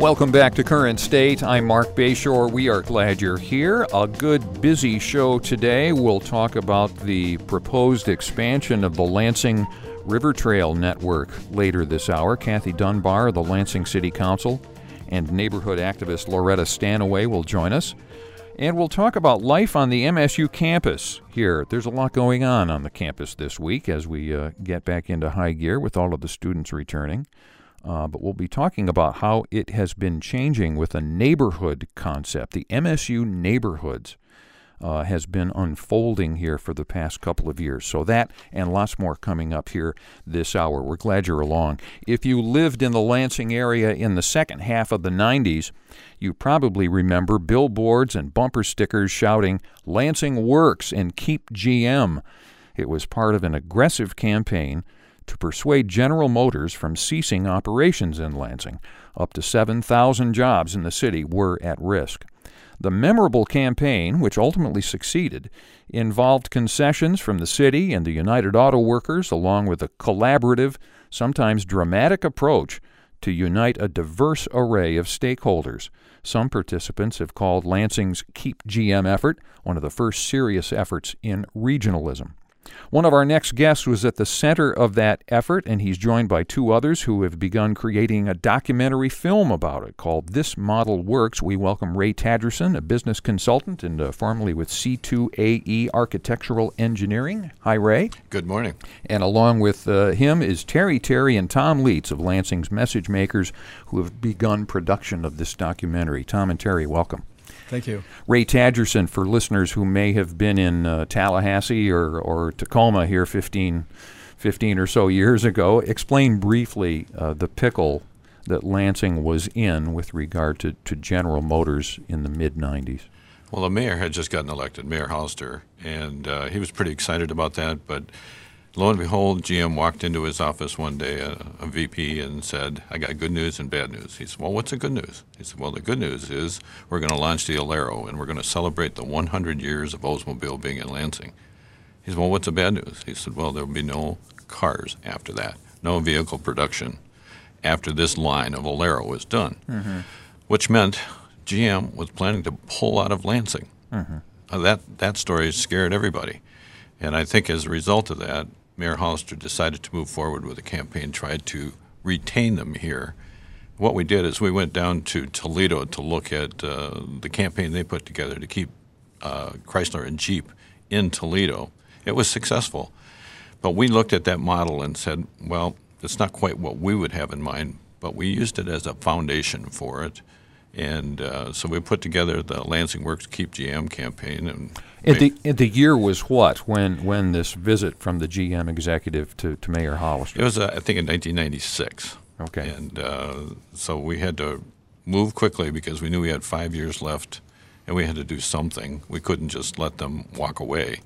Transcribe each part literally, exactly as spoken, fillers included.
Welcome back to Current State. I'm Mark Bayshore. We are glad you're here. A good, busy show today. We'll talk about the proposed expansion of the Lansing River Trail Network later this hour. Kathy Dunbar of the Lansing City Council and neighborhood activist Loretta Stanaway will join us. And we'll talk about life on the M S U campus here. There's a lot going on on the campus this week as we uh, get back into high gear with all of the students returning. Uh, but we'll be talking about how it has been changing with a neighborhood concept. The M S U neighborhoods uh, has been unfolding here for the past couple of years. So that and lots more coming up here this hour. We're glad you're along. If you lived in the Lansing area in the second half of the nineties, you probably remember billboards and bumper stickers shouting, "Lansing Works" and "Keep G M." It was part of an aggressive campaign to persuade General Motors from ceasing operations in Lansing. Up to seven thousand jobs in the city were at risk. The memorable campaign, which ultimately succeeded, involved concessions from the city and the United Auto Workers, along with a collaborative, sometimes dramatic approach to unite a diverse array of stakeholders. Some participants have called Lansing's Keep G M effort one of the first serious efforts in regionalism. One of our next guests was at the center of that effort, and he's joined by two others who have begun creating a documentary film about it called This Model Works. We welcome Ray Tadgerson, a business consultant and uh, formerly with C two A E Architectural Engineering. Hi, Ray. Good morning. And along with uh, him is Terry Terry and Tom Leitz of Lansing's Message Makers, who have begun production of this documentary. Tom and Terry, welcome. Thank you. Ray Tadgerson, for listeners who may have been in uh, Tallahassee or, or Tacoma here fifteen, fifteen or so years ago, explain briefly uh, the pickle that Lansing was in with regard to, to General Motors in the mid nineties. Well, the mayor had just gotten elected, Mayor Hollister, and uh, he was pretty excited about that, but lo and behold, G M walked into his office one day, a, a V P, and said, "I got good news and bad news." He said, "Well, what's the good news?" He said, "Well, the good news is we're going to launch the Alero, and we're going to celebrate the one hundred years of Oldsmobile being in Lansing." He said, "Well, what's the bad news?" He said, "Well, there will be no cars after that, no vehicle production after this line of Alero is done," mm-hmm. which meant G M was planning to pull out of Lansing. Mm-hmm. Uh, that, that story scared everybody, and I think as a result of that, Mayor Hollister decided to move forward with a campaign, tried to retain them here. What we did is we went down to Toledo to look at uh, the campaign they put together to keep uh, Chrysler and Jeep in Toledo. It was successful. But we looked at that model and said, well, it's not quite what we would have in mind, but we used it as a foundation for it. And uh, so we put together the Lansing Works Keep G M campaign. And And the, and the year was what when when this visit from the G M executive to, to Mayor Hollister? It was, uh, I think, in nineteen ninety-six. Okay. And uh, so we had to move quickly because we knew we had five years left, and we had to do something. We couldn't just let them walk away.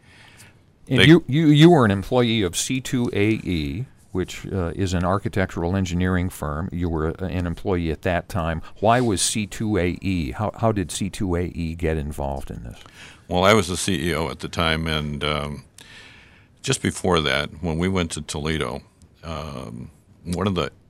And they, you, you, you were an employee of C two A E, which uh, is an architectural engineering firm. You were a, an employee at that time. Why was C two A E? How, how did C two A E get involved in this? Well, I was the C E O at the time, and um, just before that, when we went to Toledo, um, one of the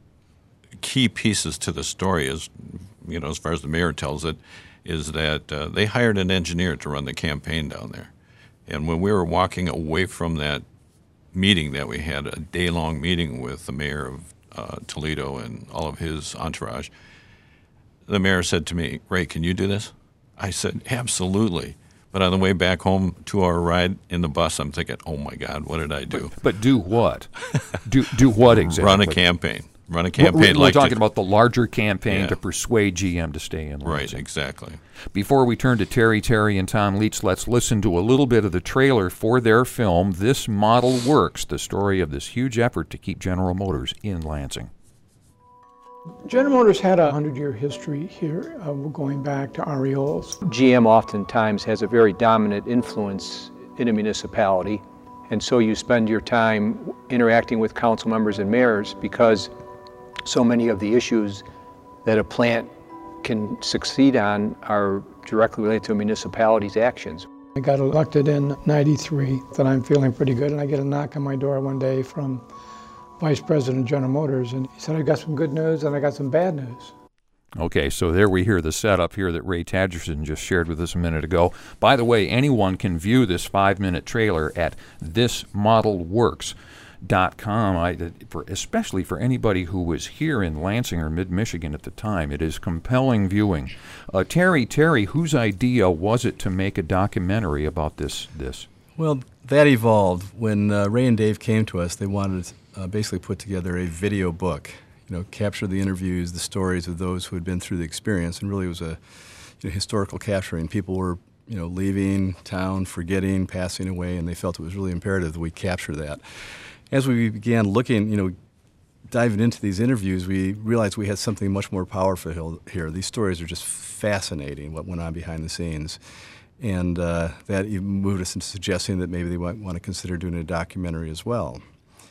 key pieces to the story is, you know, as far as the mayor tells it, is that uh, they hired an engineer to run the campaign down there. And when we were walking away from that meeting that we had, a day-long meeting with the mayor of uh, Toledo and all of his entourage, the mayor said to me, "Ray, can you do this?" I said, "Absolutely." But on the way back home, two-hour ride in the bus, I'm thinking, "Oh my God, what did I do?" But, but do what? do do what exactly? Run a campaign. Run a campaign. We're, we're like talking to, about the larger campaign yeah. to persuade G M to stay in Lansing. Right, exactly. Before we turn to Terry Terry and Tom Leitz, let's listen to a little bit of the trailer for their film, This Model Works, the story of this huge effort to keep General Motors in Lansing. General Motors had a hundred-year history here, uh, going back to Arioles. G M oftentimes has a very dominant influence in a municipality, and so you spend your time interacting with council members and mayors because so many of the issues that a plant can succeed on are directly related to a municipality's actions. I got elected in ninety-three, and I'm feeling pretty good, and I get a knock on my door one day from Vice President of General Motors, and he said, "I got some good news and I got some bad news." Okay, so there we hear the setup here that Ray Tadgerson just shared with us a minute ago. By the way, anyone can view this five-minute trailer at this model works dot com, I, for, especially for anybody who was here in Lansing or mid-Michigan at the time. It is compelling viewing. Uh, Terry, Terry, whose idea was it to make a documentary about this? this? Well, that evolved. When uh, Ray and Dave came to us, they wanted to uh, basically put together a video book, you know, capture the interviews, the stories of those who had been through the experience, and really it was a you know, historical capturing. People were, you know, leaving town, forgetting, passing away, and they felt it was really imperative that we capture that. As we began looking, you know, diving into these interviews, we realized we had something much more powerful here. These stories are just fascinating, what went on behind the scenes. And uh, that even moved us into suggesting that maybe they might want to consider doing a documentary as well.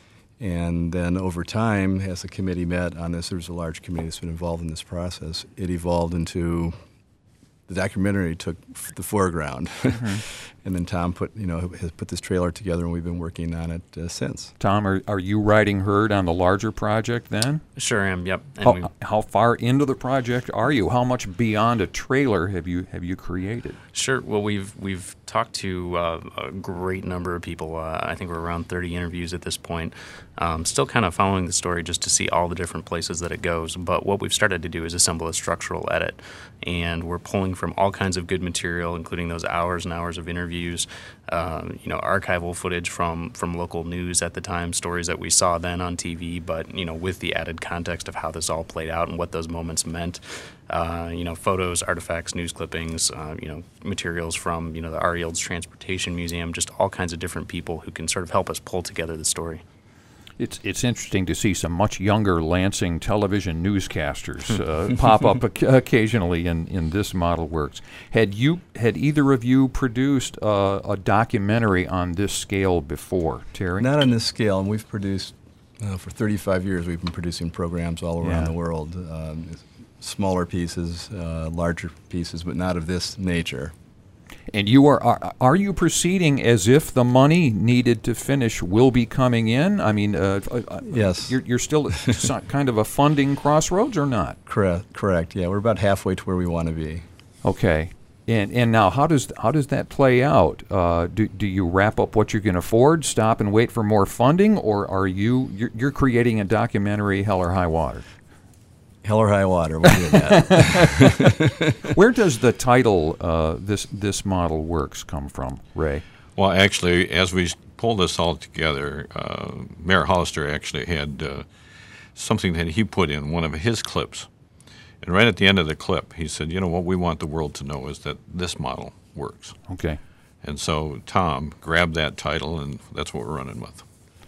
And then over time, as the committee met on this, there was a large committee that's been involved in this process. It evolved into the documentary took the foreground, mm-hmm. and then Tom put you know has put this trailer together, and we've been working on it uh, since. Tom, are are you writing herd on the larger project then? Sure am. Yep. And how, we, how far into the project are you? How much beyond a trailer have you have you created? Sure. Well, we've we've talked to uh, a great number of people. Uh, I think we're around thirty interviews at this point. Um, still kind of following the story just to see all the different places that it goes. But what we've started to do is assemble a structural edit, and we're pulling from all kinds of good material, including those hours and hours of interviews, um, you know, archival footage from, from local news at the time, stories that we saw then on T V, but, you know, with the added context of how this all played out and what those moments meant. Uh, you know, photos, artifacts, news clippings, uh, you know, materials from, you know, the R E Olds Transportation Museum, just all kinds of different people who can sort of help us pull together the story. It's it's interesting to see some much younger Lansing television newscasters uh, pop up occasionally in, in This Model Works. Had you had either of you produced uh, a documentary on this scale before, Terry? Not on this scale, and we've produced uh, for thirty-five years. We've been producing programs all around Yeah. the world, um, smaller pieces, uh, larger pieces, but not of this nature. And you are, are are you proceeding as if the money needed to finish will be coming in? I mean, uh, uh, yes. You're, you're still at kind of a funding crossroads or not? Correct. Correct. Yeah, we're about halfway to where we want to be. Okay. And and now how does how does that play out? Uh, do do you wrap up what you can afford, stop and wait for more funding, or are you you're, you're creating a documentary, hell or high water? Hell or high water, we're doing that. Where does the title uh, this this model works come from, Ray? Well, actually, as we pulled this all together, uh, Mayor Hollister actually had uh, something that he put in one of his clips. And right at the end of the clip, he said, you know, what we want the world to know is that this model works. Okay. And so Tom grabbed that title, and that's what we're running with.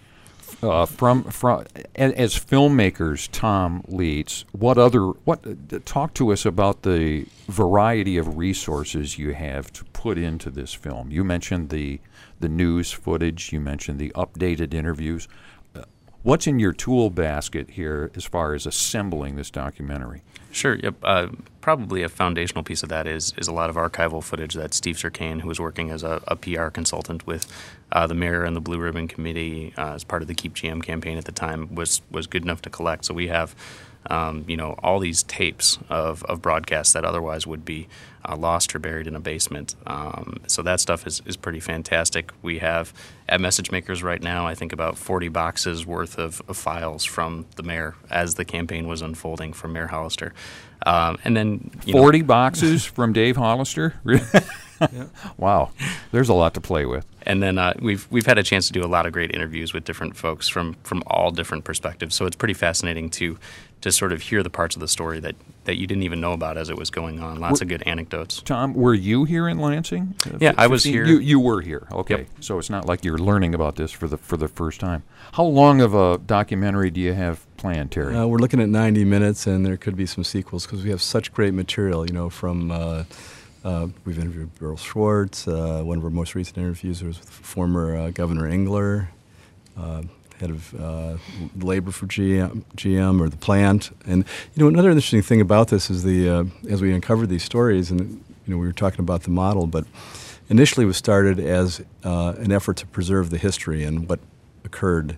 Uh, from from as filmmakers, Tom leads. What other what? Uh, talk to us about the variety of resources you have to put into this film. You mentioned the the news footage. You mentioned the updated interviews. Uh, what's in your tool basket here as far as assembling this documentary? Sure. Yep. Uh, probably a foundational piece of that is is a lot of archival footage that Steve Serkane, who was working as a, a P R consultant with uh, the mayor and the Blue Ribbon Committee uh, as part of the Keep G M campaign at the time, was was good enough to collect. So we have, um, you know, all these tapes of, of broadcasts that otherwise would be uh, lost or buried in a basement. Um, so that stuff is, is pretty fantastic. We have at Message Makers right now, I think about forty boxes worth of, of files from the mayor as the campaign was unfolding from Mayor Hollister. Um, and then you forty know, boxes from Dave Hollister. Yeah. Wow, there's a lot to play with. And then uh, we've we've had a chance to do a lot of great interviews with different folks from, from all different perspectives. So it's pretty fascinating to to sort of hear the parts of the story that, that you didn't even know about as it was going on. Lots Were, of good anecdotes. Tom, were you here in Lansing? Uh, yeah, I was fifteen here. You, you were here. Okay, Yep. So it's not like you're learning about this for the for the first time. How long of a documentary do you have planned, Terry? Uh, we're looking at ninety minutes, and there could be some sequels because we have such great material. You know, from uh, uh, we've interviewed Burl Schwartz. Uh, one of our most recent interviews was with former uh, Governor Engler, uh, head of uh, labor for G M, G M or the plant. And you know, another interesting thing about this is the uh, as we uncovered these stories, and you know, we were talking about the model, but initially it was started as uh, an effort to preserve the history and what occurred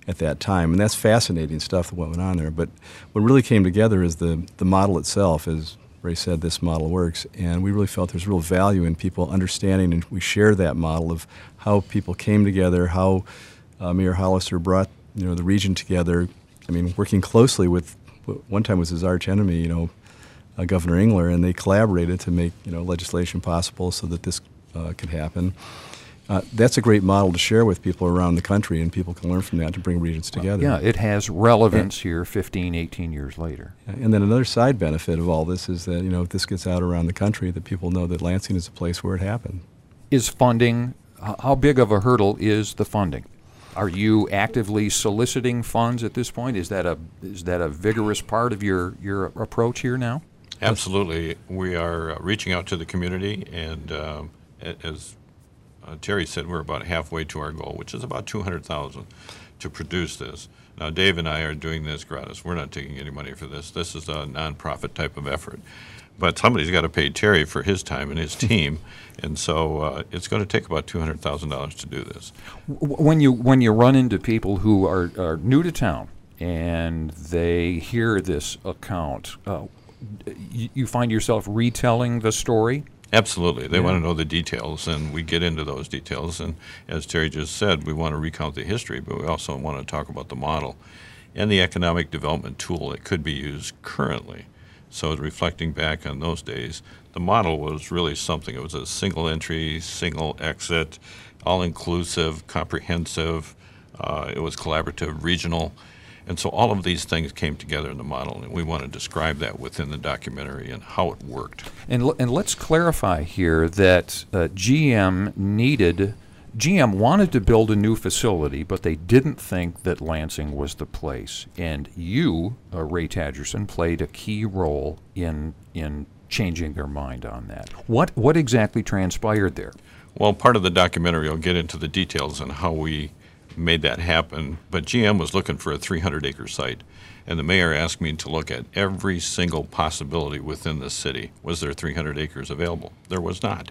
at that time. And that's fascinating stuff that went on there. But what really came together is the, the model itself. As Ray said, this model works. And we really felt there's real value in people understanding, and we share that model of how people came together, how uh, Mayor Hollister brought you know the region together. I mean, working closely with, one time was his arch enemy, you know, uh, Governor Engler, and they collaborated to make you know legislation possible so that this uh, could happen. Uh, that's a great model to share with people around the country, and people can learn from that to bring regions together. Yeah, it has relevance here fifteen, eighteen years later. And then another side benefit of all this is that, you know, if this gets out around the country, that people know that Lansing is a place where it happened. Is funding, how big of a hurdle is the funding? Are you actively soliciting funds at this point? Is that a is that a vigorous part of your, your approach here now? Absolutely. We are uh, reaching out to the community, and um, as Uh, Terry said, we're about halfway to our goal, which is about two hundred thousand dollars to produce this. Now, Dave and I are doing this gratis. We're not taking any money for this. This is a nonprofit type of effort. But somebody's got to pay Terry for his time and his team, and so uh, it's going to take about two hundred thousand dollars to do this. When you when you run into people who are, are new to town and they hear this account, uh, you, you find yourself retelling the story? Absolutely. They Yeah. want to know the details, and we get into those details. And as Terry just said, we want to recount the history, but we also want to talk about the model and the economic development tool that could be used currently. So reflecting back on those days, the model was really something. It was a single entry, single exit, all-inclusive, comprehensive. Uh, it was collaborative, regional. And so all of these things came together in the model, and we want to describe that within the documentary and how it worked. And l- and let's clarify here that uh, G M needed, G M wanted to build a new facility, but they didn't think that Lansing was the place. And you, uh, Ray Tadgerson, played a key role in in changing their mind on that. What what exactly transpired there? Well, part of the documentary will get into the details on how we made that happen, but G M was looking for a three hundred acre site, and the mayor asked me to look at every single possibility within the city. Was there three hundred acres available? There was not.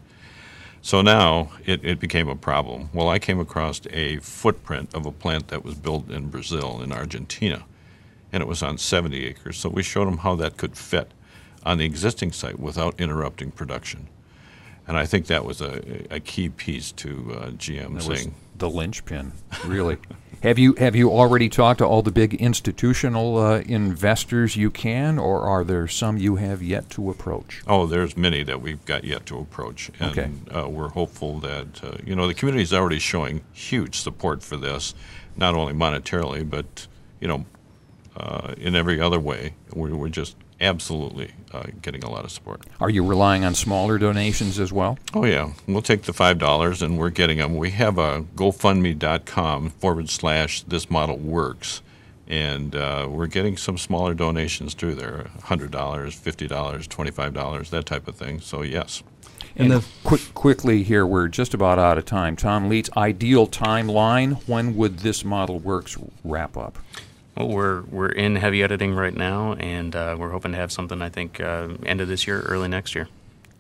So now it, it became a problem. Well, I came across a footprint of a plant that was built in Brazil, in Argentina, and it was on seventy acres. So we showed them how that could fit on the existing site without interrupting production. And I think that was a, a key piece to uh, G M That was saying, the linchpin, really. Have you have you already talked to all the big institutional uh, investors you can, or are there some you have yet to approach? oh, there's many that we've got yet to approach. And Okay. uh, we're hopeful that, uh, you know, the community is already showing huge support for this, not only monetarily, but, you know, uh, in every other way. We're, we're just absolutely uh, getting a lot of support. Are you relying on smaller donations as well? Oh, yeah. We'll take the five dollars, and we're getting them. We have a GoFundMe.com forward slash This Model Works, and uh, we're getting some smaller donations through there, one hundred dollars, fifty dollars, twenty-five dollars, that type of thing. So, yes. And, And the- quick, quickly here, we're just about out of time. Tom Leitz, ideal timeline, when would This Model Works wrap up? Well, we're we're in heavy editing right now, and uh, we're hoping to have something, I think, uh, end of this year, early next year.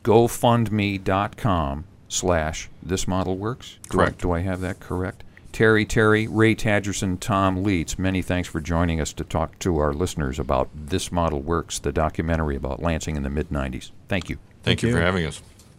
GoFundMe.com slash This Model Works? Do I- Correct. Do I have that correct? Terry Terry, Ray Tadgerson, Tom Leitz, many thanks for joining us to talk to our listeners about This Model Works, the documentary about Lansing in the mid nineties. Thank you. Thank, Thank you for you. having us.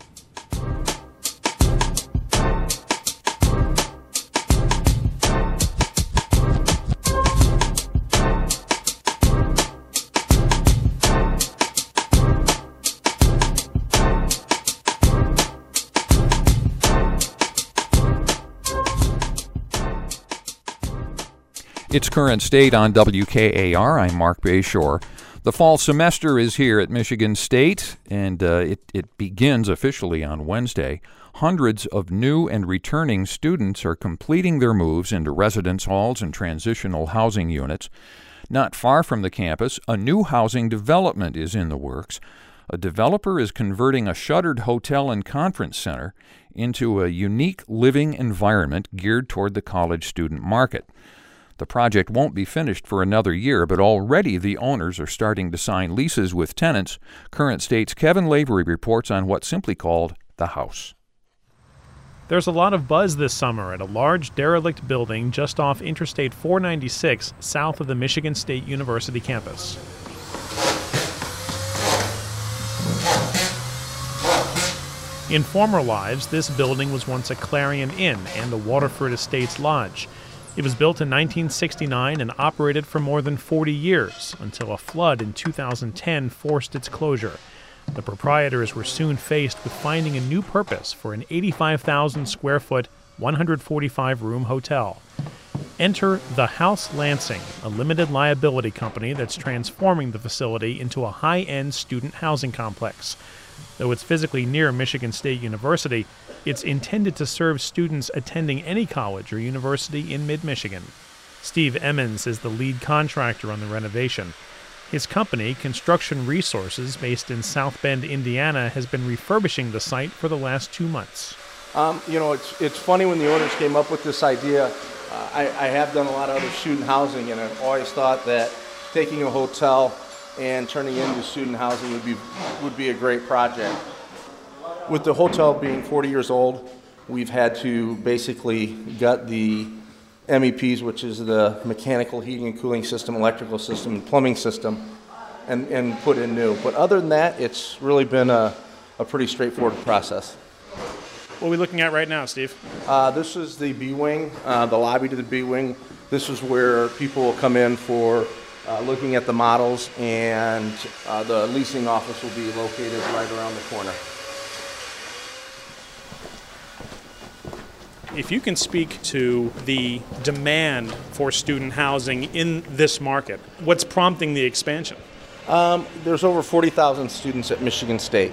It's Current State on W K A R. I'm Mark Bayshore. The fall semester is here at Michigan State, and uh, it, it begins officially on Wednesday. Hundreds of new and returning students are completing their moves into residence halls and transitional housing units. Not far from the campus, a new housing development is in the works. A developer is converting a shuttered hotel and conference center into a unique living environment geared toward the college student market. The project won't be finished for another year, but already the owners are starting to sign leases with tenants. Current State's Kevin Lavery reports on what's simply called the house. There's a lot of buzz this summer at a large derelict building just off Interstate four ninety-six south of the Michigan State University campus. In former lives, this building was once a Clarion Inn and the Waterford Estates Lodge. It was built in nineteen sixty-nine and operated for more than forty years until a flood in two thousand ten forced its closure. The proprietors were soon faced with finding a new purpose for an eighty-five thousand square foot, one hundred forty-five room hotel. Enter The House Lansing, a limited liability company that's transforming the facility into a high-end student housing complex. Though it's physically near Michigan State University, it's intended to serve students attending any college or university in mid-Michigan. Steve Emmons is the lead contractor on the renovation. His company, Construction Resources, based in South Bend, Indiana, has been refurbishing the site for the last two months. Um, you know, it's it's funny when the owners came up with this idea. Uh, I, I have done a lot of other student housing, and I've always thought that taking a hotel and turning it into student housing would be would be a great project. With the hotel being forty years old, we've had to basically gut the M E Ps, which is the mechanical heating and cooling system, electrical system, and plumbing system, and, and put in new. But other than that, it's really been a, a pretty straightforward process. What are we looking at right now, Steve? Uh, this is the B-Wing, uh, the lobby to the B-Wing. This is where people will come in for uh, looking at the models, and uh, the leasing office will be located right around the corner. If you can speak to the demand for student housing in this market, what's prompting the expansion? Um, there's over forty thousand students at Michigan State.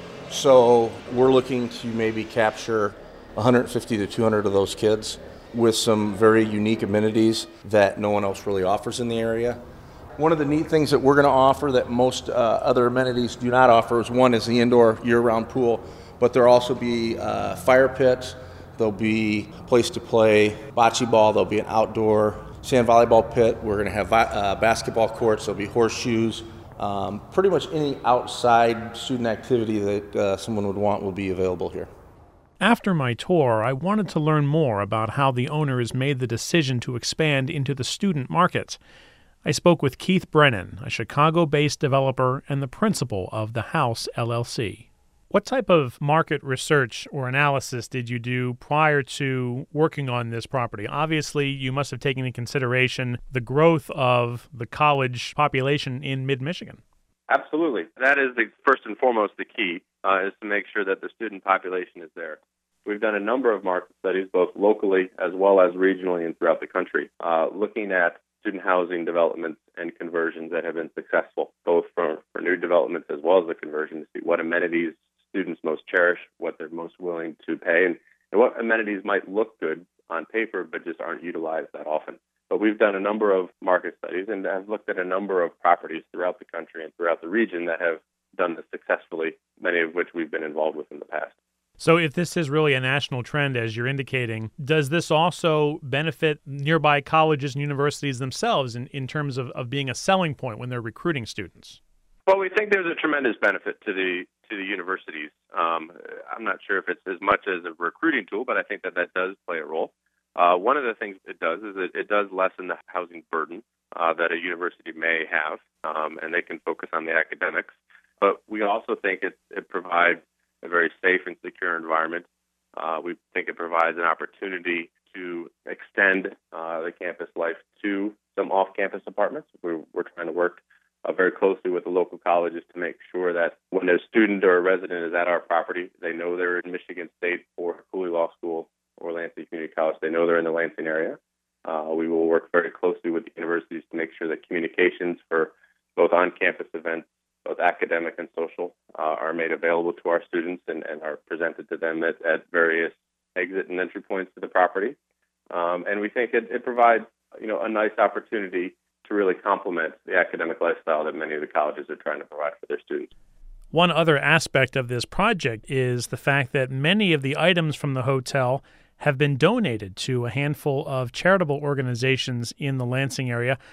So we're looking to maybe capture one hundred fifty to two hundred of those kids with some very unique amenities that no one else really offers in the area. One of the neat things that we're going to offer that most uh, other amenities do not offer is one is the indoor year-round pool, but there'll also be uh, fire pits. There'll be a place to play bocce ball. There'll be an outdoor sand volleyball pit. We're going to have uh, basketball courts. There'll be horseshoes. Um, pretty much any outside student activity that uh, someone would want will be available here. After my tour, I wanted to learn more about how the owners made the decision to expand into the student market. I spoke with Keith Brennan, a Chicago-based developer and the principal of The House, L L C. What type of market research or analysis did you do prior to working on this property? Obviously, you must have taken into consideration the growth of the college population in mid-Michigan. Absolutely. That is the first and foremost the key, uh, is to make sure that the student population is there. We've done a number of market studies, both locally as well as regionally and throughout the country, uh, looking at student housing developments and conversions that have been successful, both for, for new developments as well as the conversion, to see what amenities students most cherish, what they're most willing to pay, and, and what amenities might look good on paper but just aren't utilized that often. But we've done a number of market studies and have looked at a number of properties throughout the country and throughout the region that have done this successfully, many of which we've been involved with in the past. So if this is really a national trend, as you're indicating, does this also benefit nearby colleges and universities themselves in, in terms of, of being a selling point when they're recruiting students? Well, we think there's a tremendous benefit to the to the universities. Um, I'm not sure if it's as much as a recruiting tool, but I think that that does play a role. Uh, one of the things it does is it, it does lessen the housing burden uh, that a university may have, um, and they can focus on the academics. But we also think it, it provides a very safe and secure environment. Uh, we think it provides an opportunity to extend uh, the campus life to some off-campus apartments. We're, we're trying to work Uh, very closely with the local colleges to make sure that when a student or a resident is at our property, they know they're in Michigan State or Cooley Law School or Lansing Community College. They know they're in the Lansing area. Uh, we will work very closely with the universities to make sure that communications for both on-campus events, both academic and social, uh, are made available to our students and, and are presented to them at, at various exit and entry points to the property. Um, and we think it, it provides, you know, a nice opportunity to really complement the academic lifestyle that many of the colleges are trying to provide for their students. One other aspect of this project is the fact that many of the items from the hotel have been donated to a handful of charitable organizations in the Lansing area.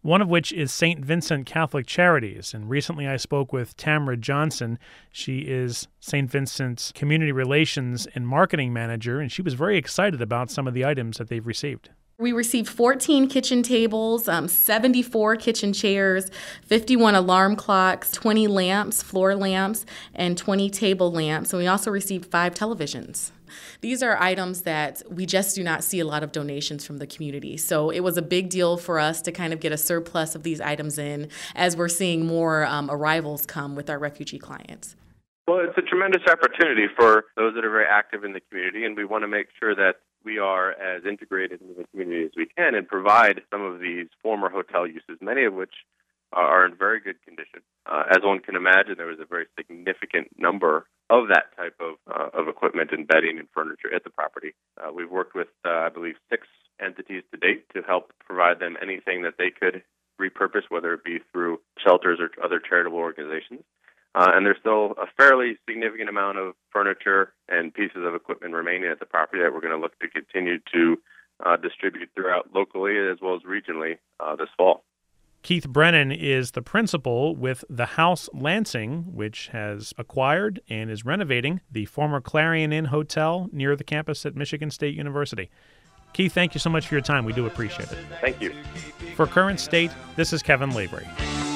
one of which is Saint Vincent Catholic Charities. And recently I spoke with Tamara Johnson. She is Saint Vincent's Community Relations and Marketing Manager, and she was very excited about some of the items that they've received. We received fourteen kitchen tables, um, seventy-four kitchen chairs, fifty-one alarm clocks, twenty lamps, floor lamps, and twenty table lamps. And we also received five televisions. These are items that we just do not see a lot of donations from the community. So it was a big deal for us to kind of get a surplus of these items in as we're seeing more um, arrivals come with our refugee clients. Well, it's a tremendous opportunity for those that are very active in the community, and we want to make sure that we are as integrated into the community as we can and provide some of these former hotel uses, many of which are in very good condition. Uh, as one can imagine, there was a very significant number of that type of uh, of equipment and bedding and furniture at the property. Uh, we've worked with, uh, I believe, six entities to date to help provide them anything that they could repurpose, whether it be through shelters or other charitable organizations. Uh, and there's still a fairly significant amount of furniture and pieces of equipment remaining at the property that we're going to look to continue to uh, distribute throughout locally as well as regionally uh, this fall. Keith Brennan is the principal with the House Lansing, which has acquired and is renovating the former Clarion Inn Hotel near the campus at Michigan State University. Keith, thank you so much for your time. We do appreciate it. Thank you. For Current State, this is Kevin Lavery.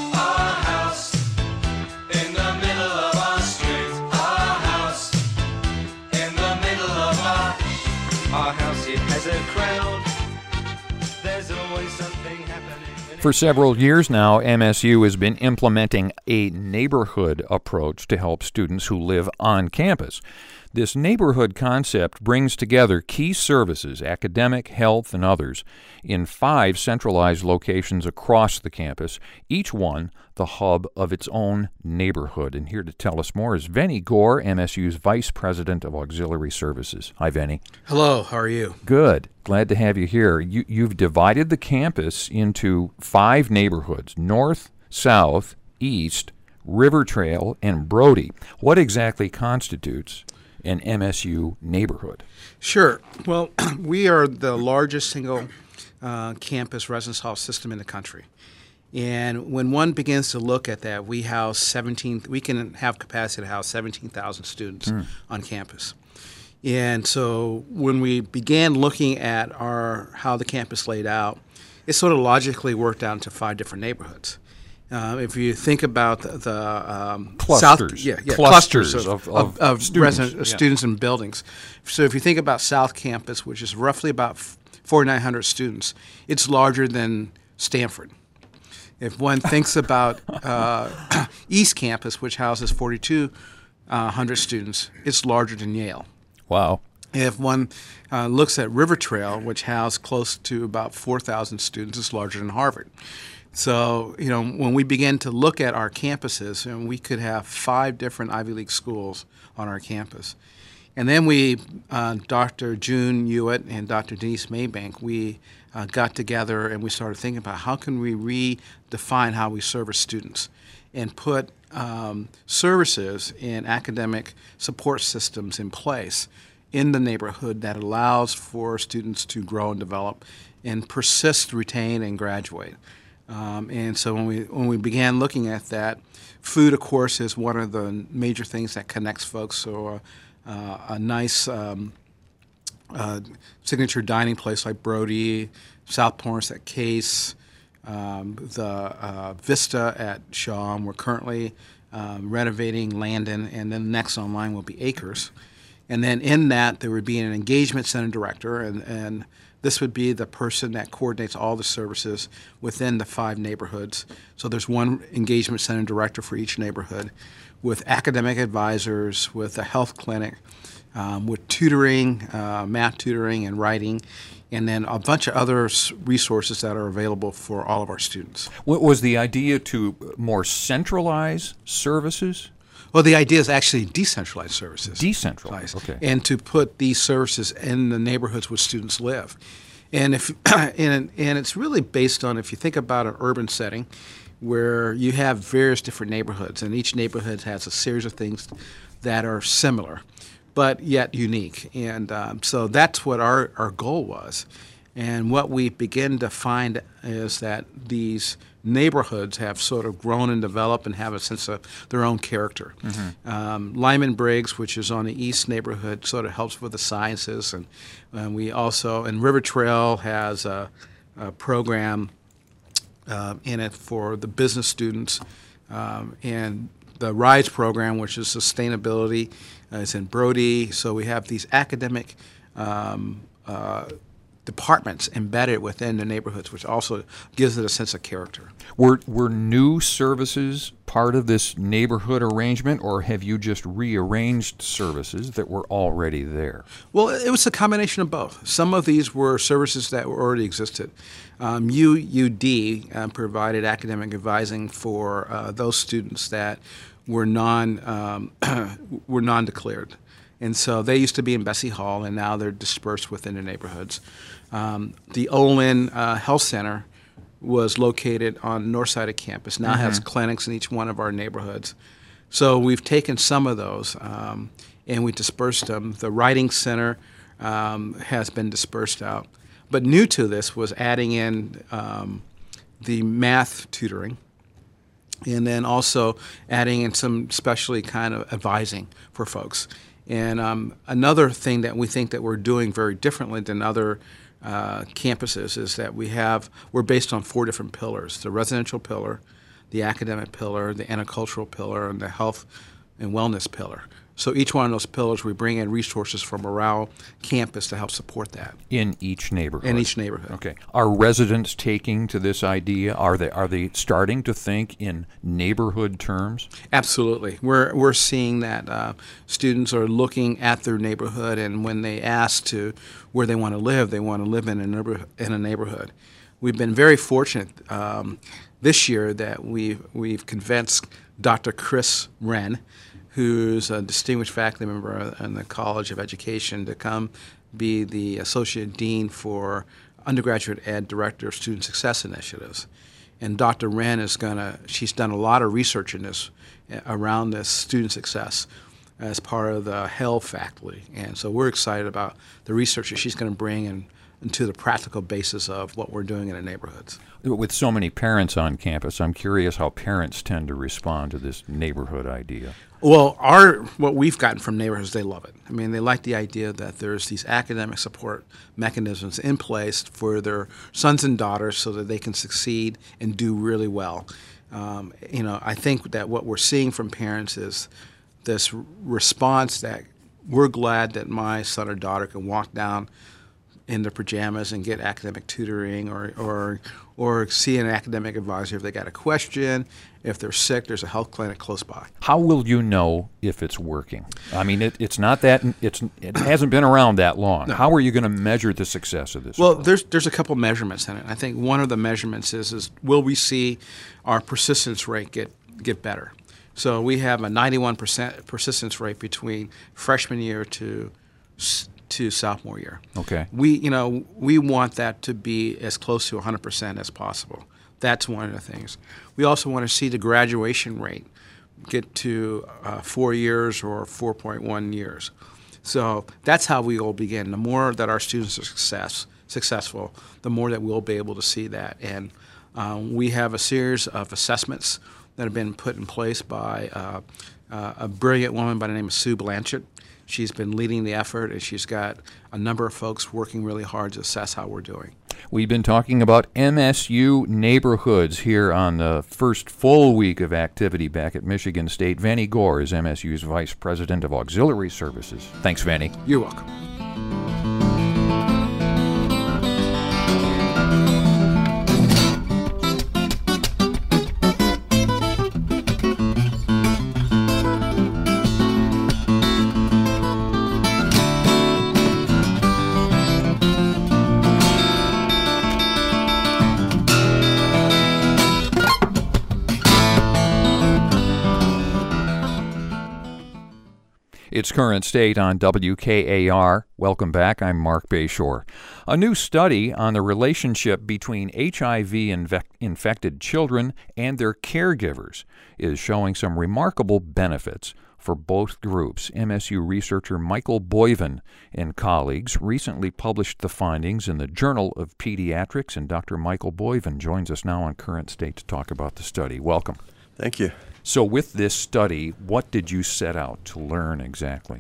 For several years now, M S U has been implementing a neighborhood approach to help students who live on campus. This neighborhood concept brings together key services, academic, health, and others, in five centralized locations across the campus, each one the hub of its own neighborhood. And here to tell us more is Venny Gore, M S U's Vice President of Auxiliary Services. Hi, Venny. Hello, how are you? Good. Glad to have you here. You, you've divided the campus into five neighborhoods, north, south, east, River Trail, and Brody. What exactly constitutes an M S U neighborhood? Sure. Well, we are the largest single uh, campus residence hall system in the country. And when one begins to look at that, we house seventeen, we can have capacity to house seventeen thousand students mm. on campus. And so when we began looking at our how the campus laid out, it sort of logically worked out into five different neighborhoods. Uh, if you think about the, the um, clusters, South, yeah, yeah, clusters, clusters of, of, of, of, students, resident, yeah. students and buildings. So if you think about South Campus, which is roughly about forty-nine hundred students, it's larger than Stanford. If one thinks about uh, East Campus, which houses forty-two hundred students, it's larger than Yale. Wow. If one uh, looks at River Trail, which houses close to about four thousand students, it's larger than Harvard. So, you know, when we began to look at our campuses, and we could have five different Ivy League schools on our campus. And then we, uh, Doctor June Hewitt and Doctor Denise Maybank, we uh, got together and we started thinking about how can we redefine how we service students and put um, services and academic support systems in place in the neighborhood that allows for students to grow and develop and persist, retain, and graduate. Um, and so when we when we began looking at that, food, of course, is one of the major things that connects folks. So uh, uh, a nice um, uh, signature dining place like Brody, South Porence at Case, um, the uh, Vista at Shaw. We're currently um, renovating Landon, and then next online will be Acres. And then in that, there would be an engagement center director, and, and this would be the person that coordinates all the services within the five neighborhoods. So there's one engagement center director for each neighborhood with academic advisors, with a health clinic, um, with tutoring, uh, math tutoring and writing, and then a bunch of other resources that are available for all of our students. What was the idea to more centralize services? Well, the idea is actually decentralized services. Decentralized, okay. And to put these services in the neighborhoods where students live. And if and, and it's really based on, if you think about an urban setting where you have various different neighborhoods, and each neighborhood has a series of things that are similar, but yet unique. And um, so that's what our, our goal was. And what we begin to find is that these neighborhoods have sort of grown and developed and have a sense of their own character. Mm-hmm. Um, Lyman Briggs, which is on the east neighborhood, sort of helps with the sciences. And, and we also, and River Trail has a, a program uh, in it for the business students. Um, and the RISE program, which is sustainability, uh, is in Brody. So we have these academic um, uh, departments embedded within the neighborhoods, which also gives it a sense of character. Were were new services part of this neighborhood arrangement, or have you just rearranged services that were already there? Well, it was a combination of both. Some of these were services that were already existed. Um, U U D uh, provided academic advising for uh, those students that were non um, were non-declared. And so they used to be in Bessie Hall, and now they're dispersed within the neighborhoods. Um, the Olin uh, Health Center was located on the north side of campus, now mm-hmm. has clinics in each one of our neighborhoods. So we've taken some of those, um, and we dispersed them. The Writing Center um, has been dispersed out. But new to this was adding in um, the math tutoring, and then also adding in some specially kind of advising for folks. And um, another thing that we think that we're doing very differently than other uh, campuses is that we have, we're based on four different pillars: the residential pillar, the academic pillar, the intercultural pillar, and the health and wellness pillar. So each one of those pillars, we bring in resources from around campus to help support that. In each neighborhood? In each neighborhood. Okay. Are residents taking to this idea? Are they are they starting to think in neighborhood terms? Absolutely. We're we're seeing that uh, students are looking at their neighborhood, and when they ask to where they want to live, they want to live in a neighborhood. In a neighborhood. We've been very fortunate um, this year that we've, we've convinced Doctor Chris Wren, who's a distinguished faculty member in the College of Education, to come be the Associate Dean for Undergraduate Ed Director of Student Success Initiatives. And Doctor Wren is going to, she's done a lot of research in this, around this student success as part of the H E L faculty. And so we're excited about the research that she's going to bring in, into the practical basis of what we're doing in the neighborhoods. With so many parents on campus, I'm curious how parents tend to respond to this neighborhood idea. Well, our what we've gotten from neighborhoods, they love it. I mean, they like the idea that there's these academic support mechanisms in place for their sons and daughters so that they can succeed and do really well. Um, you know, I think that what we're seeing from parents is this response that we're glad that my son or daughter can walk down in their pajamas and get academic tutoring, or, or or see an academic advisor if they got a question. If they're sick, there's a health clinic close by. How will you know if it's working? I mean, it, it's not that it's it hasn't been around that long. No. How are you going to measure the success of this? Well, approach? there's there's a couple measurements in it. I think one of the measurements is is will we see our persistence rate get get better? So we have a ninety-one percent persistence rate between freshman year to to sophomore year. Okay. We, you know, we want that to be as close to one hundred percent as possible. That's one of the things. We also want to see the graduation rate get to uh, four years or four point one years. So that's how we will begin. The more that our students are success, successful, the more that we'll be able to see that. And um, we have a series of assessments that have been put in place by uh, uh, a brilliant woman by the name of Sue Blanchett. She's been leading the effort, and she's got a number of folks working really hard to assess how we're doing. We've been talking about M S U neighborhoods here on the first full week of activity back at Michigan State. Vanny Gore is M S U's Vice President of Auxiliary Services. Thanks, Vanny. You're welcome. It's Current State on W K A R. Welcome back. I'm Mark Bayshore. A new study on the relationship between H I V-infected children and their caregivers is showing some remarkable benefits for both groups. M S U researcher Michael Boyven and colleagues recently published the findings in the Journal of Pediatrics, and Doctor Michael Boyven joins us now on Current State to talk about the study. Welcome. Thank you. So with this study, what did you set out to learn exactly?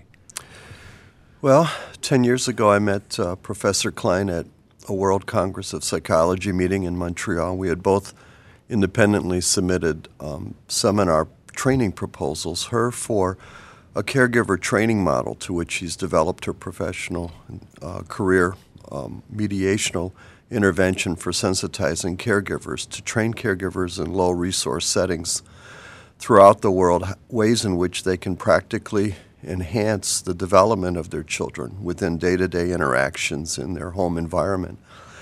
Well, ten years ago I met uh, Professor Klein at a World Congress of Psychology meeting in Montreal. We had both independently submitted um, seminar training proposals, her for a caregiver training model to which she's developed her professional uh, career um, mediational intervention for sensitizing caregivers to train caregivers in low-resource settings throughout the world, ways in which they can practically enhance the development of their children within day-to-day interactions in their home environment.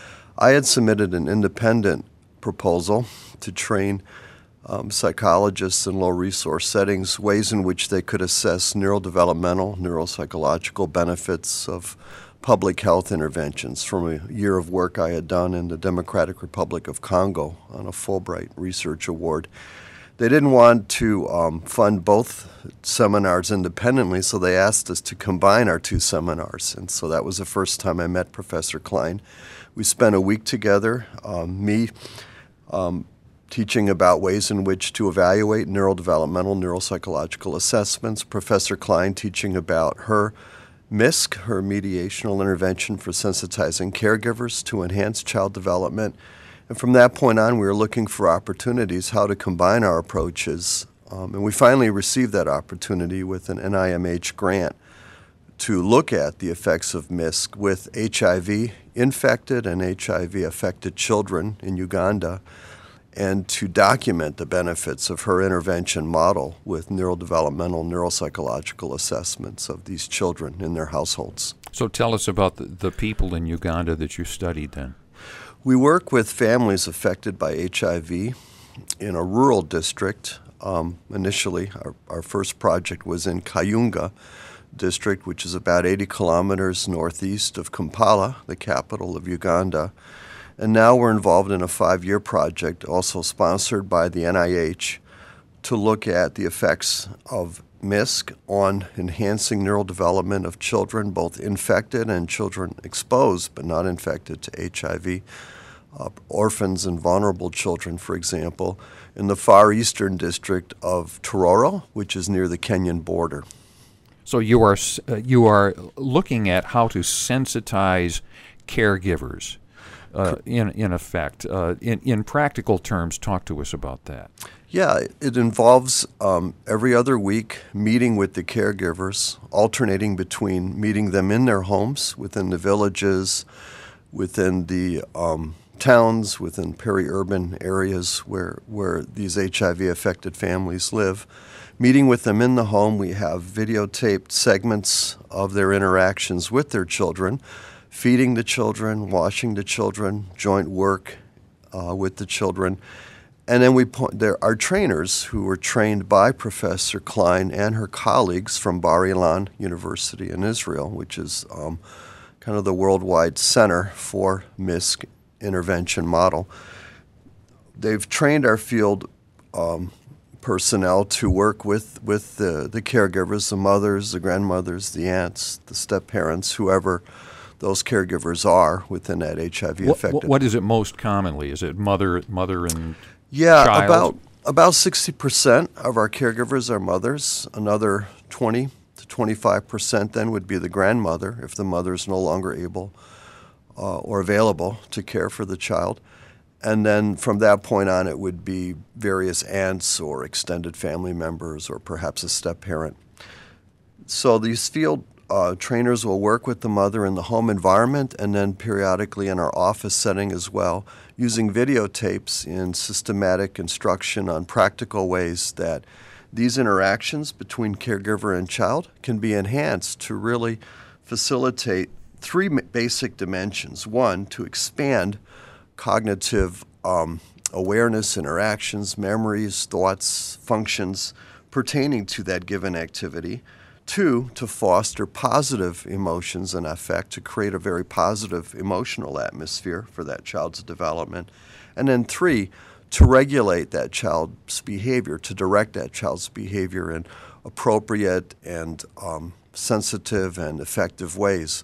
I had submitted an independent proposal to train um, psychologists in low-resource settings, ways in which they could assess neurodevelopmental, neuropsychological benefits of public health interventions from a year of work I had done in the Democratic Republic of Congo on a Fulbright Research Award. They didn't want to um, fund both seminars independently, so they asked us to combine our two seminars. And so that was the first time I met Professor Klein. We spent a week together, um, me um, teaching about ways in which to evaluate neurodevelopmental, neuropsychological assessments, Professor Klein teaching about her M I S C, her mediational intervention for sensitizing caregivers to enhance child development. And from that point on, we were looking for opportunities, how to combine our approaches. Um, and we finally received that opportunity with an N I M H grant to look at the effects of M I S C with H I V-infected and H I V-affected children in Uganda, and to document the benefits of her intervention model with neurodevelopmental, neuropsychological assessments of these children in their households. So tell us about the, the people in Uganda that you studied then. We work with families affected by H I V in a rural district. Um, initially, our, our first project was in Kayunga district, which is about eighty kilometers northeast of Kampala, the capital of Uganda. And now we're involved in a five-year project, also sponsored by the N I H, to look at the effects of M I S C on enhancing neural development of children, both infected and children exposed but not infected to H I V. Uh, orphans and vulnerable children, for example, in the far eastern district of Tororo, which is near the Kenyan border. So you are uh, you are looking at how to sensitize caregivers, uh, in in effect. Uh, in in practical terms, talk to us about that. Yeah, it involves um, every other week meeting with the caregivers, alternating between meeting them in their homes, within the villages, within the um, towns, within peri-urban areas where, where these H I V-affected families live. Meeting with them in the home, we have videotaped segments of their interactions with their children, feeding the children, washing the children, joint work uh, with the children. And then we point, there are trainers who were trained by Professor Klein and her colleagues from Bar Ilan University in Israel, which is um, kind of the worldwide center for M I S C intervention model. They've trained our field um, personnel to work with, with the, the caregivers, the mothers, the grandmothers, the aunts, the step-parents, whoever those caregivers are within that H I V-affected. What, what is it most commonly? Is it mother, mother and yeah, child? about about sixty percent of our caregivers are mothers. Another twenty to twenty-five percent then would be the grandmother if the mother is no longer able uh, or available to care for the child. And then from that point on, it would be various aunts or extended family members or perhaps a step-parent. So these field uh, trainers will work with the mother in the home environment and then periodically in our office setting as well, using videotapes in systematic instruction on practical ways that these interactions between caregiver and child can be enhanced to really facilitate three basic dimensions. One, to expand cognitive um, awareness, interactions, memories, thoughts, functions pertaining to that given activity. Two, to foster positive emotions and affect, to create a very positive emotional atmosphere for that child's development. And then three, to regulate that child's behavior, to direct that child's behavior in appropriate and um, sensitive and effective ways.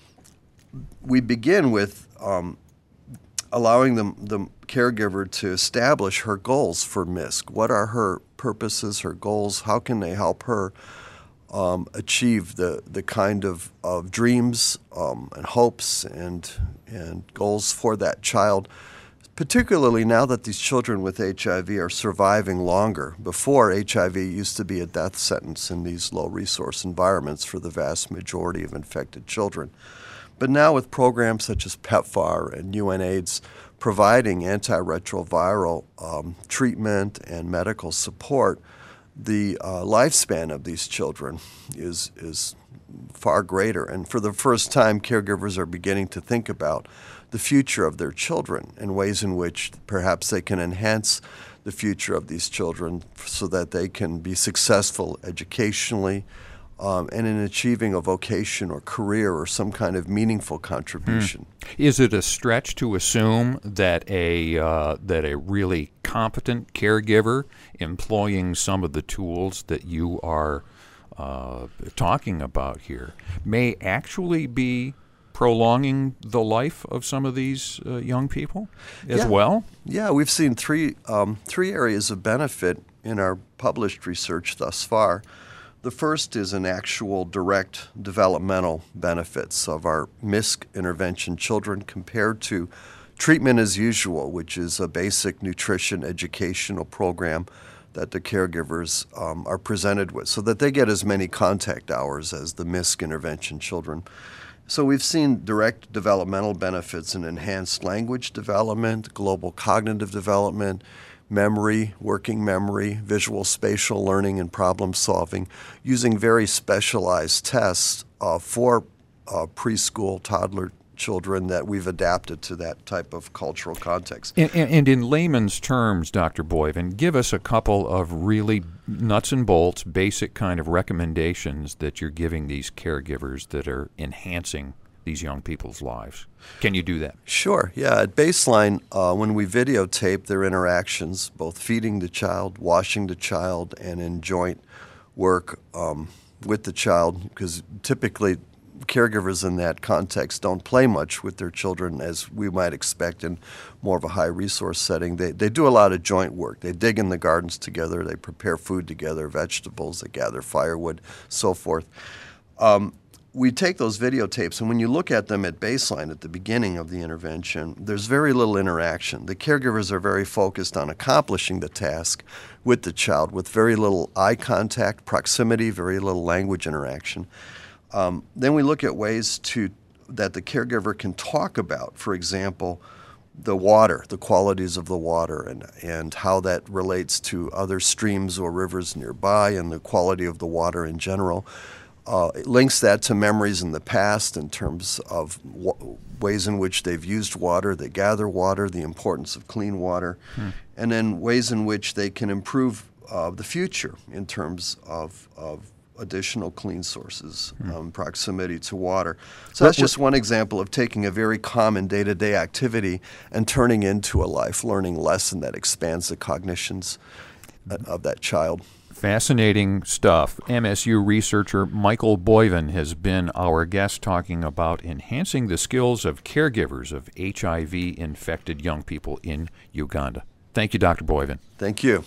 We begin with um, allowing the, the caregiver to establish her goals for M I S C. What are her purposes, her goals? How can they help her um, achieve the, the kind of, of dreams um, and hopes and, and goals for that child, particularly now that these children with H I V are surviving longer. Before, H I V used to be a death sentence in these low-resource environments for the vast majority of infected children. But now with programs such as PEPFAR and UNAIDS providing antiretroviral um, treatment and medical support, the uh, lifespan of these children is, is far greater. And for the first time, caregivers are beginning to think about the future of their children and ways in which perhaps they can enhance the future of these children so that they can be successful educationally, Um, and in achieving a vocation or career or some kind of meaningful contribution. Mm. Is it a stretch to assume that a uh, that a really competent caregiver employing some of the tools that you are uh, talking about here may actually be prolonging the life of some of these uh, young people as yeah. well? Yeah, we've seen three um, three areas of benefit in our published research thus far. The first is an actual direct developmental benefits of our M I S C intervention children compared to treatment as usual, which is a basic nutrition educational program that the caregivers um, are presented with so that they get as many contact hours as the M I S C intervention children. So we've seen direct developmental benefits in enhanced language development, global cognitive development, memory, working memory, visual spatial learning, and problem solving using very specialized tests uh, for uh, preschool, toddler children that we've adapted to that type of cultural context. And, and, and in layman's terms, Doctor Boyven, give us a couple of really nuts and bolts, basic kind of recommendations that you're giving these caregivers that are enhancing these young people's lives. Can you do that? Sure, yeah. At baseline, uh, when we videotape their interactions, both feeding the child, washing the child, and in joint work um, with the child, because typically caregivers in that context don't play much with their children as we might expect in more of a high-resource setting. They, they do a lot of joint work. They dig in the gardens together. They prepare food together, vegetables. They gather firewood, so forth. Um, We take those videotapes, and when you look at them at baseline, at the beginning of the intervention, there's very little interaction. The caregivers are very focused on accomplishing the task with the child with very little eye contact, proximity, very little language interaction. Um, then we look at ways to that the caregiver can talk about, for example, the water, the qualities of the water, and, and how that relates to other streams or rivers nearby and the quality of the water in general. Uh, it links that to memories in the past in terms of w- ways in which they've used water, they gather water, the importance of clean water, hmm. and then ways in which they can improve uh, the future in terms of, of additional clean sources, hmm. um, proximity to water. So that's just one example of taking a very common day-to-day activity and turning into a life learning lesson that expands the cognitions of that child. Fascinating stuff. M S U researcher Michael Boyven has been our guest talking about enhancing the skills of caregivers of H I V-infected young people in Uganda. Thank you, Doctor Boyven. Thank you.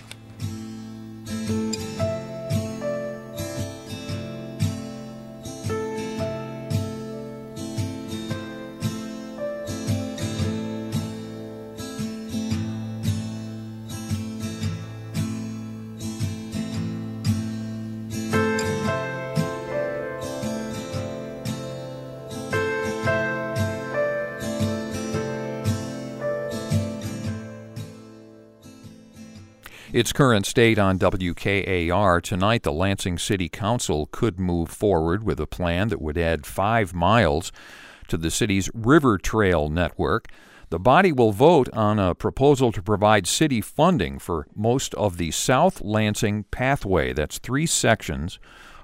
Its current state on W K A R. Tonight, the Lansing City Council could move forward with a plan that would add five miles to the city's River Trail network. The body will vote on a proposal to provide city funding for most of the South Lansing Pathway. That's three sections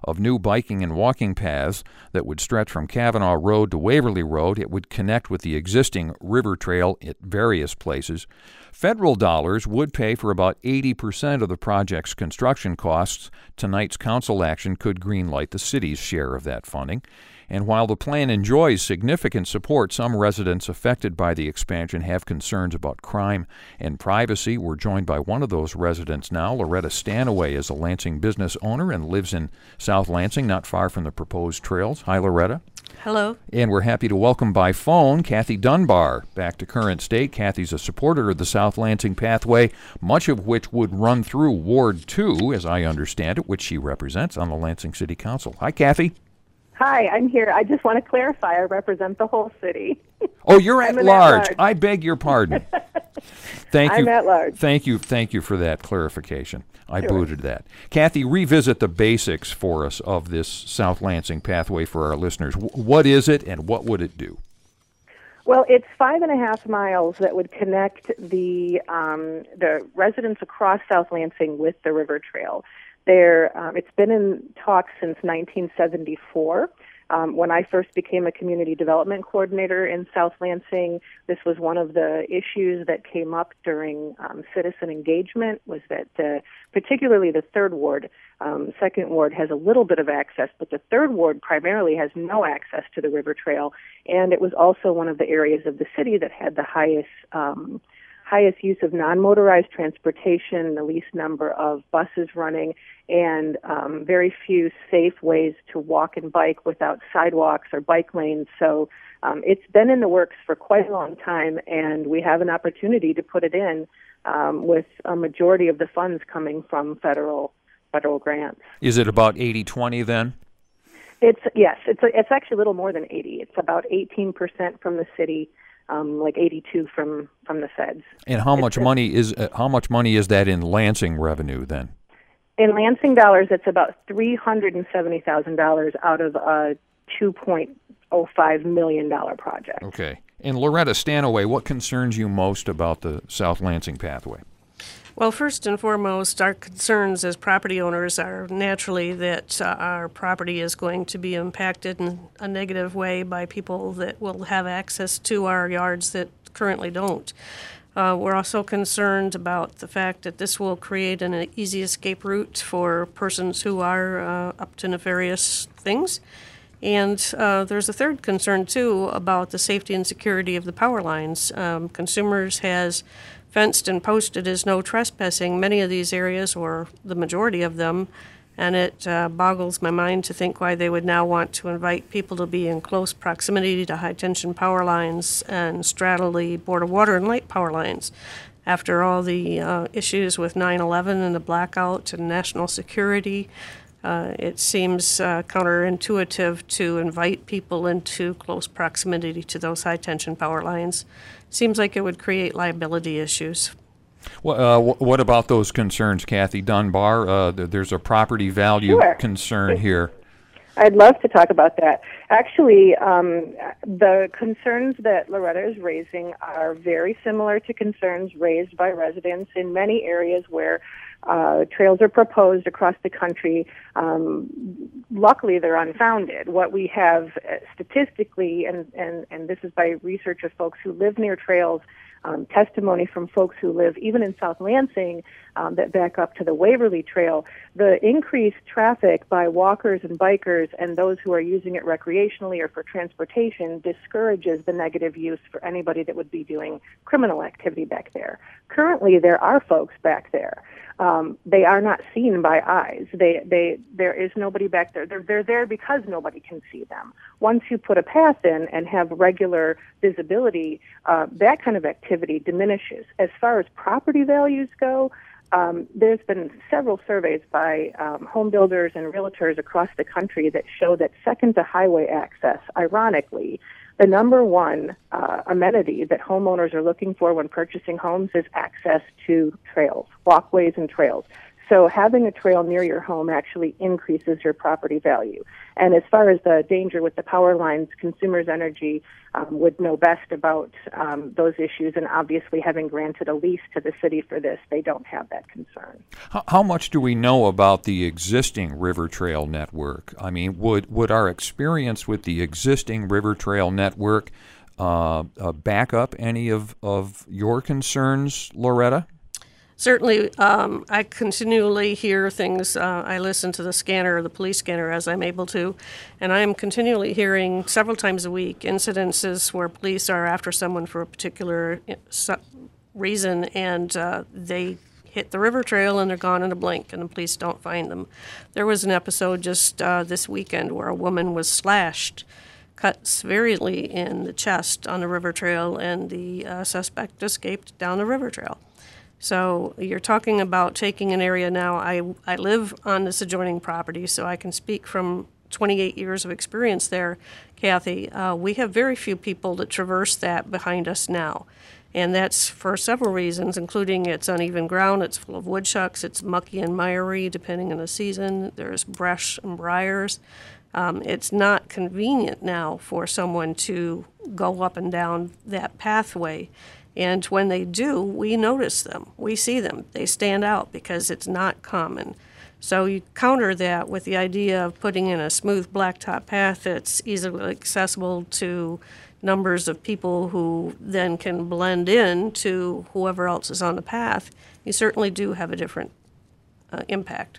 of new biking and walking paths that would stretch from Kavanaugh Road to Waverly Road. It would connect with the existing river trail at various places. Federal dollars would pay for about eighty percent of the project's construction costs. Tonight's council action could greenlight the city's share of that funding. And while the plan enjoys significant support, some residents affected by the expansion have concerns about crime and privacy. We're joined by one of those residents now. Loretta Stanaway is a Lansing business owner and lives in South Lansing, not far from the proposed trails. Hi, Loretta. Hello. And we're happy to welcome by phone Kathy Dunbar back to Current State. Kathy's a supporter of the South Lansing Pathway, much of which would run through Ward two, as I understand it, which she represents on the Lansing City Council. Hi, Kathy. Hi, I'm here. I just want to clarify, I represent the whole city. Oh, you're at I'm large. at large. I beg your pardon. Thank you. I'm at large. Thank you. Thank you for that clarification. I Sure. booted that. Kathy, revisit the basics for us of this South Lansing Pathway for our listeners. W- what is it and what would it do? Well, it's five and a half miles that would connect the um, the residents across South Lansing with the river trail. There, um, it's been in talks since nineteen seventy-four. Um, when I first became a community development coordinator in South Lansing, this was one of the issues that came up during um, citizen engagement, was that uh, particularly the third ward, um, second ward has a little bit of access, but the third ward primarily has no access to the river trail, and it was also one of the areas of the city that had the highest um, highest use of non-motorized transportation, the least number of buses running, and um, very few safe ways to walk and bike without sidewalks or bike lanes. So um, it's been in the works for quite a long time, and we have an opportunity to put it in um, with a majority of the funds coming from federal federal grants. Is it about eighty twenty then? It's yes, it's it's actually a little more than eighty. It's about eighteen percent from the city. Um, like eighty-two from, from the feds. And how much It's- money is uh, how much money is that in Lansing revenue then? In Lansing dollars, it's about three hundred seventy thousand dollars out of a two point oh five million dollars project. Okay. And Loretta Stanaway, what concerns you most about the South Lansing Pathway? Well, first and foremost, our concerns as property owners are naturally that uh, our property is going to be impacted in a negative way by people that will have access to our yards that currently don't. Uh, we're also concerned about the fact that this will create an easy escape route for persons who are uh, up to nefarious things. And uh, there's a third concern, too, about the safety and security of the power lines. Um, Consumers has fenced and posted as no trespassing many of these areas, or the majority of them, and it uh, boggles my mind to think why they would now want to invite people to be in close proximity to high-tension power lines and straddle the Board of Water and Light power lines. After all the uh, issues with nine eleven and the blackout and national security, uh, it seems uh, counterintuitive to invite people into close proximity to those high-tension power lines. Seems like it would create liability issues. Well, uh, what about those concerns, Kathy Dunbar? Uh, there's a property value Sure. concern here. I'd love to talk about that. Actually, um, the concerns that Loretta is raising are very similar to concerns raised by residents in many areas where uh, trails are proposed across the country. Um, luckily, they're unfounded. What we have uh, statistically, and, and, and this is by research of folks who live near trails, Um, testimony from folks who live even in South Lansing um, that back up to the Waverly Trail, the increased traffic by walkers and bikers and those who are using it recreationally or for transportation discourages the negative use for anybody that would be doing criminal activity back there. Currently, there are folks back there. Um, they are not seen by eyes. They, they, there is nobody back there. They're, they're there because nobody can see them. Once you put a path in and have regular visibility, uh, that kind of activity diminishes. As far as property values go, um, there's been several surveys by um, home builders and realtors across the country that show that second to highway access, ironically, the number one uh, amenity that homeowners are looking for when purchasing homes is access to trails, walkways and trails. so having a trail near your home actually increases your property value. And as far as the danger with the power lines, Consumers Energy um, would know best about um, those issues, and obviously having granted a lease to the city for this, they don't have that concern. How, how much do we know about the existing River Trail network? I mean, would, would our experience with the existing River Trail network uh, uh, back up any of, of your concerns, Loretta? Certainly, um, I continually hear things. Uh, I listen to the scanner, the police scanner, as I'm able to, and I am continually hearing several times a week incidences where police are after someone for a particular reason, and uh, they hit the river trail and they're gone in a blink, and the police don't find them. There was an episode just uh, this weekend where a woman was slashed, cut severely in the chest on the river trail, and the uh, suspect escaped down the river trail. So you're talking about taking an area now. I, I live on this adjoining property, so I can speak from twenty-eight years of experience there, Kathy. Uh, we have very few people that traverse that behind us now. And that's for several reasons, including it's uneven ground, it's full of woodchucks, it's mucky and miry depending on the season, there's brush and briars. Um, it's not convenient now for someone to go up and down that pathway. And when they do, we notice them. We see them. They stand out because it's not common. So you counter that with the idea of putting in a smooth blacktop path that's easily accessible to numbers of people who then can blend in to whoever else is on the path. You certainly do have a different uh, impact.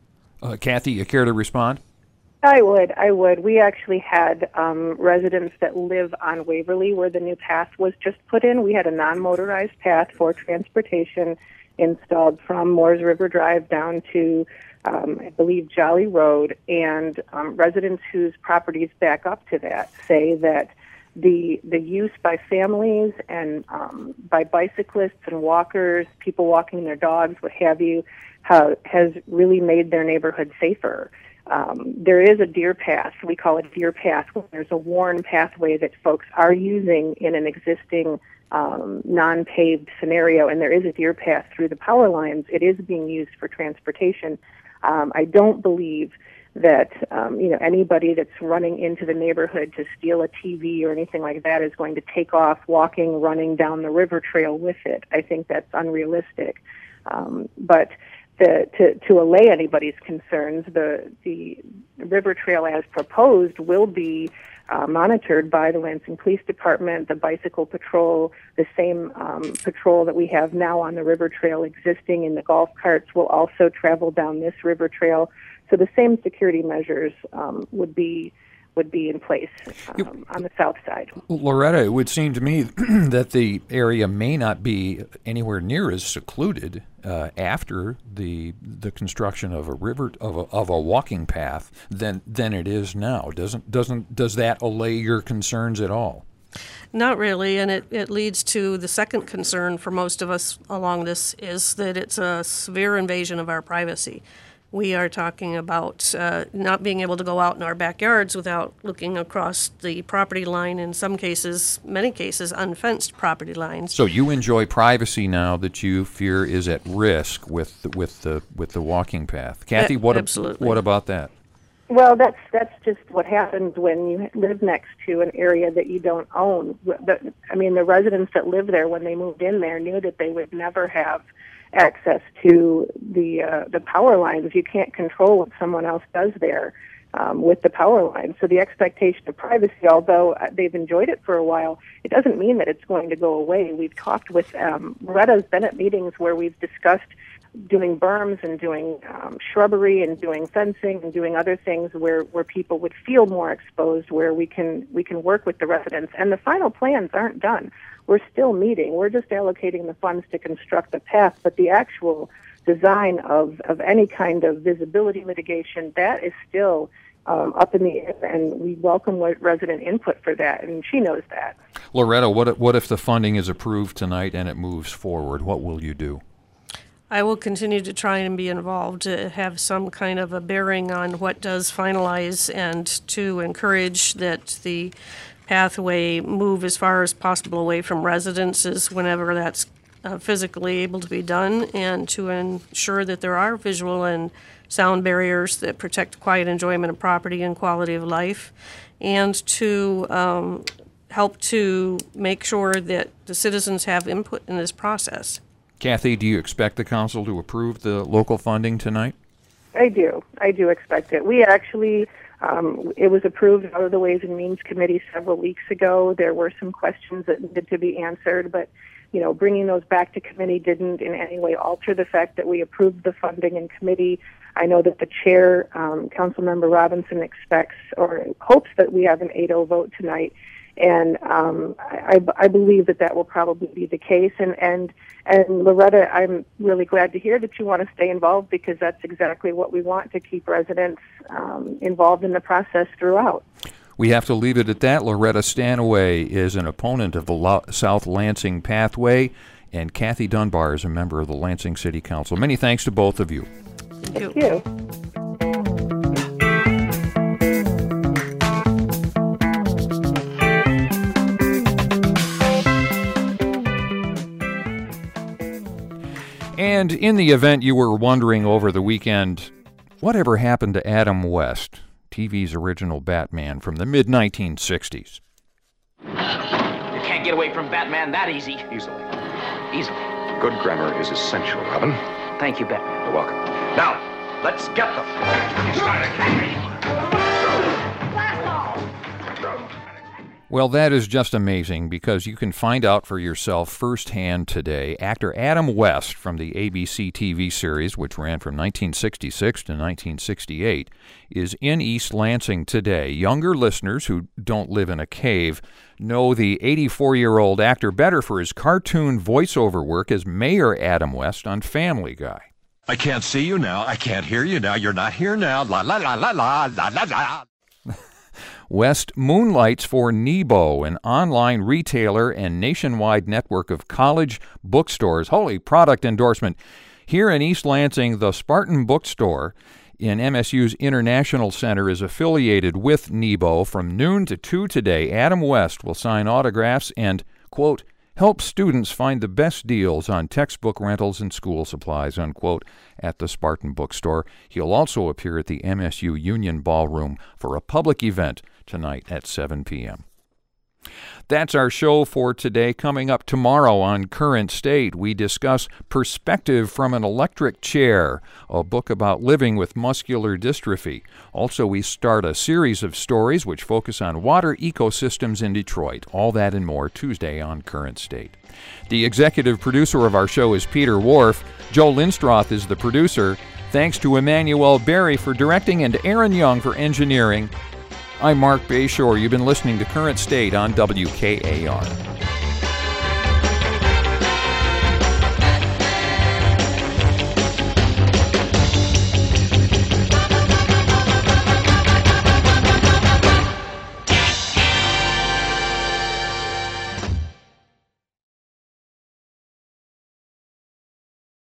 Uh, Kathy, you care to respond? I would. I would. We actually had um, residents that live on Waverly where the new path was just put in. We had a non-motorized path for transportation installed from Moores River Drive down to, um, I believe, Jolly Road. And um, residents whose properties back up to that say that the the use by families and um, by bicyclists and walkers, people walking their dogs, what have you, ha- has really made their neighborhood safer. Um, there is a deer path, we call it deer path, when there's a worn pathway that folks are using in an existing um, non-paved scenario, and there is a deer path through the power lines. It is being used for transportation. Um, I don't believe that um, you know anybody that's running into the neighborhood to steal a T V or anything like that is going to take off walking, running down the river trail with it. I think that's unrealistic. Um, but The, to, to allay anybody's concerns, the, the river trail as proposed will be uh, monitored by the Lansing Police Department, the Bicycle Patrol, the same um, patrol that we have now on the river trail existing in the golf carts will also travel down this river trail. So the same security measures um, would be would be in place um, on the south side. Loretta, it would seem to me that the area may not be anywhere near as secluded uh, after the the construction of a river of a, of a walking path than than it is now. Doesn't doesn't does that allay your concerns at all? Not really, and it, it leads to the second concern for most of us along this is that it's a severe invasion of our privacy. We are talking about uh, not being able to go out in our backyards without looking across the property line, in some cases, many cases, unfenced property lines. So you enjoy privacy now that you fear is at risk with the, with the with the walking path. Kathy, A- what absolutely. what about that? Well, that's that's just what happens when you live next to an area that you don't own. The, I mean, the residents that live there, when they moved in there, knew that they would never have access to the uh, the power lines. You can't control what someone else does there um, with the power lines. So the expectation of privacy, although they've enjoyed it for a while, it doesn't mean that it's going to go away. We've talked with um, Loretta's been at meetings where we've discussed doing berms and doing um, shrubbery and doing fencing and doing other things where, where people would feel more exposed, where we can we can work with the residents. And the final plans aren't done. We're still meeting. We're just allocating the funds to construct the path, but the actual design of, of any kind of visibility mitigation, that is still um, up in the air, and we welcome resident input for that, and she knows that. Loretta, what if, what if the funding is approved tonight and it moves forward? What will you do? I will continue to try and be involved to have some kind of a bearing on what does finalize and to encourage that the pathway move as far as possible away from residences whenever that's uh, physically able to be done, and to ensure that there are visual and sound barriers that protect quiet enjoyment of property and quality of life, and to um, help to make sure that the citizens have input in this process. Kathy, do you expect the council to approve the local funding tonight? I do. I do expect it. We actually, um, it was approved out of the Ways and Means Committee several weeks ago. There were some questions that needed to be answered, but, you know, bringing those back to committee didn't in any way alter the fact that we approved the funding in committee. I know that the chair, um, Councilmember Robinson, expects or hopes that we have an eight oh vote tonight. And um, I, I believe that that will probably be the case. And, and, and Loretta, I'm really glad to hear that you want to stay involved, because that's exactly what we want, to keep residents um, involved in the process throughout. We have to leave it at that. Loretta Stanaway is an opponent of the Lo- South Lansing Pathway, and Kathy Dunbar is a member of the Lansing City Council. Many thanks to both of you. Thank you. And in the event you were wondering over the weekend, whatever happened to Adam West, T V's original Batman from the mid nineteen sixties? You can't get away from Batman that easy. Easily. Easily. Good grammar is essential, Robin. Thank you, Batman. You're welcome. Now, let's get them. Well, that is just amazing, because you can find out for yourself firsthand today. Actor Adam West from the A B C T V series, which ran from nineteen sixty-six to nineteen sixty-eight, is in East Lansing today. Younger listeners who don't live in a cave know the eighty-four-year-old actor better for his cartoon voiceover work as Mayor Adam West on Family Guy. I can't see you now. I can't hear you now. You're not here now. La la la la la la la la. West moonlights for Nebo, an online retailer and nationwide network of college bookstores. Holy product endorsement. Here in East Lansing, the Spartan Bookstore in M S U's International Center is affiliated with Nebo. From noon to two today, Adam West will sign autographs and, quote, help students find the best deals on textbook rentals and school supplies, unquote, at the Spartan Bookstore. He'll also appear at the M S U Union Ballroom for a public event tonight at seven p.m. That's our show for today. Coming up tomorrow on Current State, we discuss Perspective from an Electric Chair, a book about living with muscular dystrophy. Also, we start a series of stories which focus on water ecosystems in Detroit. All that and more Tuesday on Current State. The executive producer of our show is Peter Wharf. Joe Lindstroth is the producer. Thanks to Emmanuel Berry for directing and Aaron Young for engineering. I'm Mark Bayshore. You've been listening to Current State on W K A R.